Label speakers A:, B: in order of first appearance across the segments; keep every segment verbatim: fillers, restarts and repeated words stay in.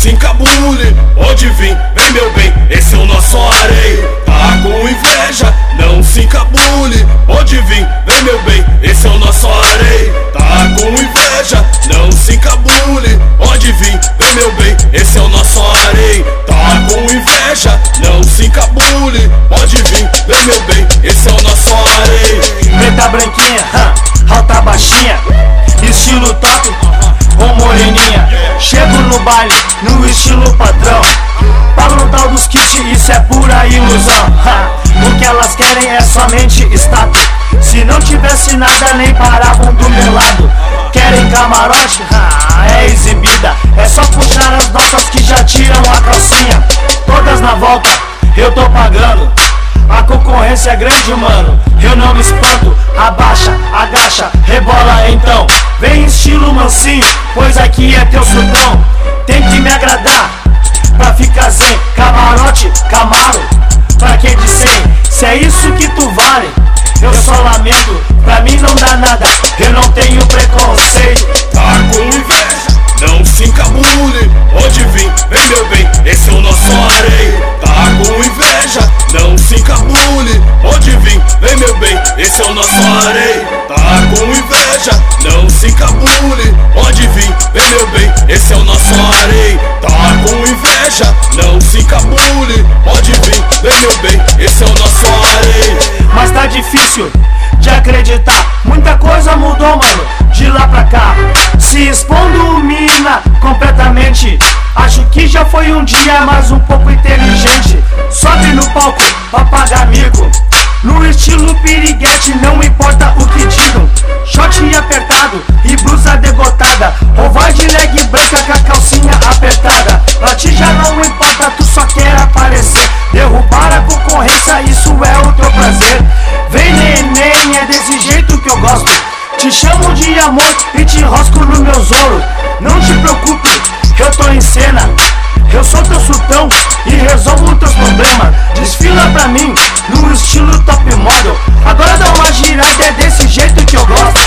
A: se encabule, pode vir, vem meu bem, esse é o nosso harém. Tá com inveja, não se encabule, pode vir, vem meu bem, esse é o nosso harém. Tá com inveja, não se encabule, pode vir, vem meu bem, esse é o nosso harém. Tá com inveja, não se encabule, pode vir, vem meu bem, esse é o nosso harém.
B: Preta branquinha, huh, alta baixinha, estilo top, com moreninha. Chego no baile, no estilo padrão, pago no tal dos kits, isso é pura ilusão. huh. O que elas querem é somente status, se não tivesse nada nem paravam do meu lado. Querem camarote? Ah, é exibida, é só puxar as nossas que já tiram a calcinha. Todas na volta, eu tô pagando, a concorrência é grande, mano, eu não me espanto. Abaixa, agacha, rebola então, vem estilo mansinho, pois aqui é teu sultão. Tem que me agradar, pra ficar zen, camarote, camaro, pra que de cem? Se é isso que tu vale, eu só lamento, pra mim não dá nada, eu não tenho preconceito.
A: Tá com inveja, não se encabule, pode vir, vem meu bem, esse é o nosso harém. Tá com inveja, não se encabule, pode vir, vem meu bem, esse é o nosso harém. Tá com inveja, não se encabule, pode vir, vem meu bem, esse é o nosso harém. Tá com inveja, não se encabule, pode vir, vem meu bem, esse é o nosso harém.
B: Mas tá difícil de acreditar, muita coisa mudou, mano, de lá pra cá. Se expondo mina completamente, acho que já foi um dia mais um pouco inteligente. Sobe no palco pra pagar amigo, no estilo piriguete, não importa o que digam. Short apertado e blusa degotada, ou vai de leg branca com a calcinha apertada. Pra ti já não importa, tu só quer aparecer, derrubar a concorrência, isso é o teu prazer. Vem neném, é desse jeito que eu gosto, te chamo de amor e te enrosco no meu zoro. Não te preocupe, eu tô em cena, eu sou teu sultão e resolvo teus problemas. Desfila pra mim no estilo top model, agora dá uma girada, é desse jeito que eu gosto.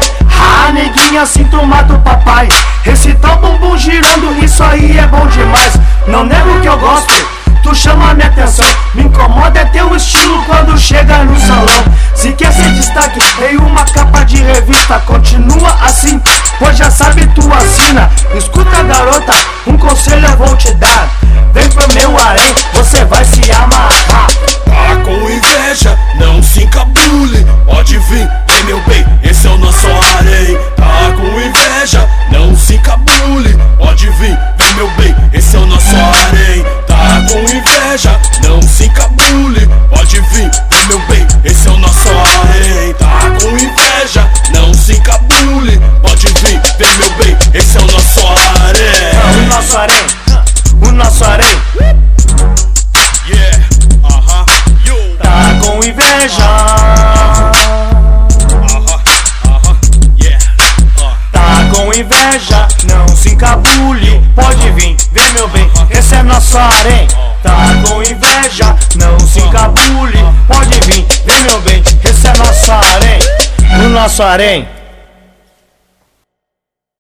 B: Ah, neguinha, sinto mato papai, esse tal bumbum girando, isso aí é bom demais. Não nego que eu gosto, tu chama minha atenção, me incomoda é teu estilo quando chega no salão. Se quer ser destaque em uma capa de revista, continua assim, pois já sabe tu assina. Escuta garota, um conselho eu vou te dar, vem pro meu harém, você vai se amarrar.
A: Tá com inveja, não se encabule, pode vir, vem meu bem, esse é o nosso harém. Tá com inveja, não se encabule, pode vir, vem meu bem, esse é o nosso harém. Tá com inveja, não se encabule, pode vir, vem meu bem, esse é o nosso harém. Tá com inveja, não se encabule, pode vir, vem meu bem, esse é o nosso harém.
B: O nosso harém, o nosso harém.
A: Yeah, uh-huh, yo.
B: Tá com inveja,
A: uh-huh, uh-huh, yeah, uh.
B: tá com inveja, não se encabule, pode vir, vem meu bem, esse é nosso harém. Tá com inveja, não se encabule, pode vir, vem meu bem, esse é nosso harém. O nosso harém.